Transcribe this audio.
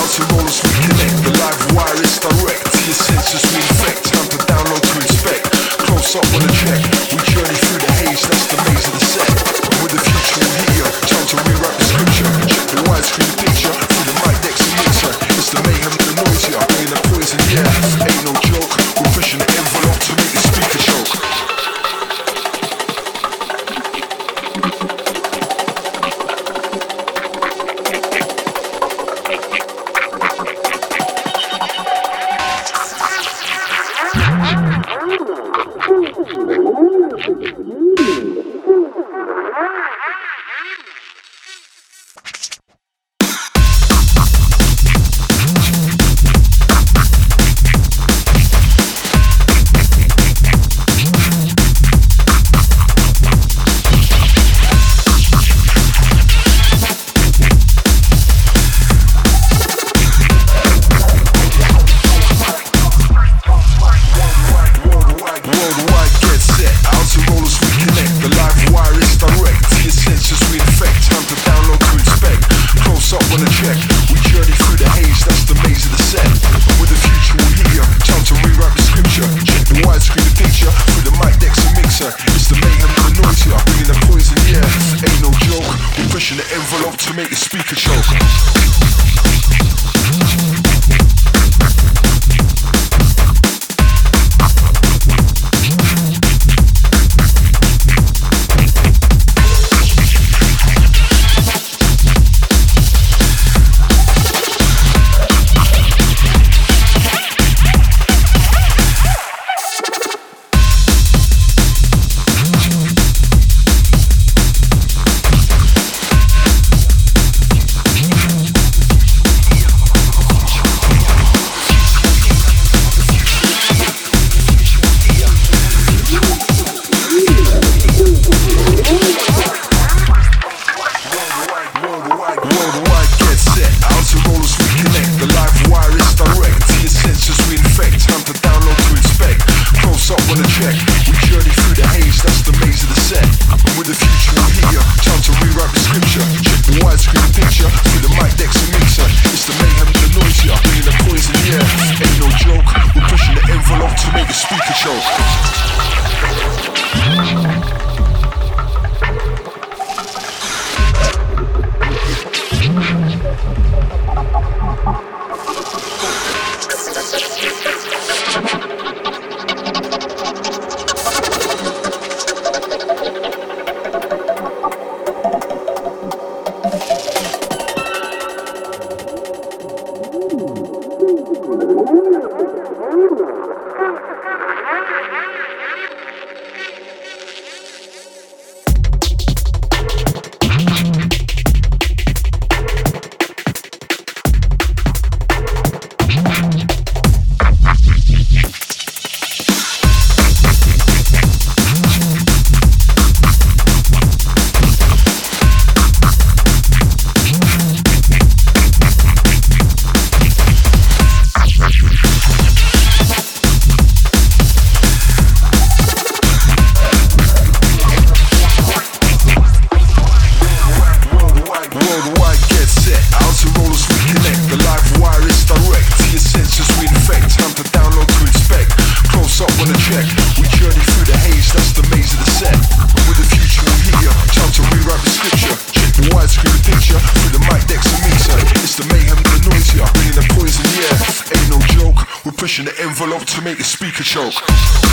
Out and rollers we connect, the live wire is direct. To your senses we infect, time to download to inspect. Close up on the check, we journey through the haze, that's the maze of the set. And with the future we'll hit ya, time to rewrite the scripture. Check the widescreen picture, through the mic decks and mixer. It's the mayhem and the noise, yeah, bringing the poison, yeah. Ain't no joke, we're pushing the envelope to make the speaker choke. Pushing the envelope to make the speaker choke. Speaker pushing the envelope to make the speaker choke.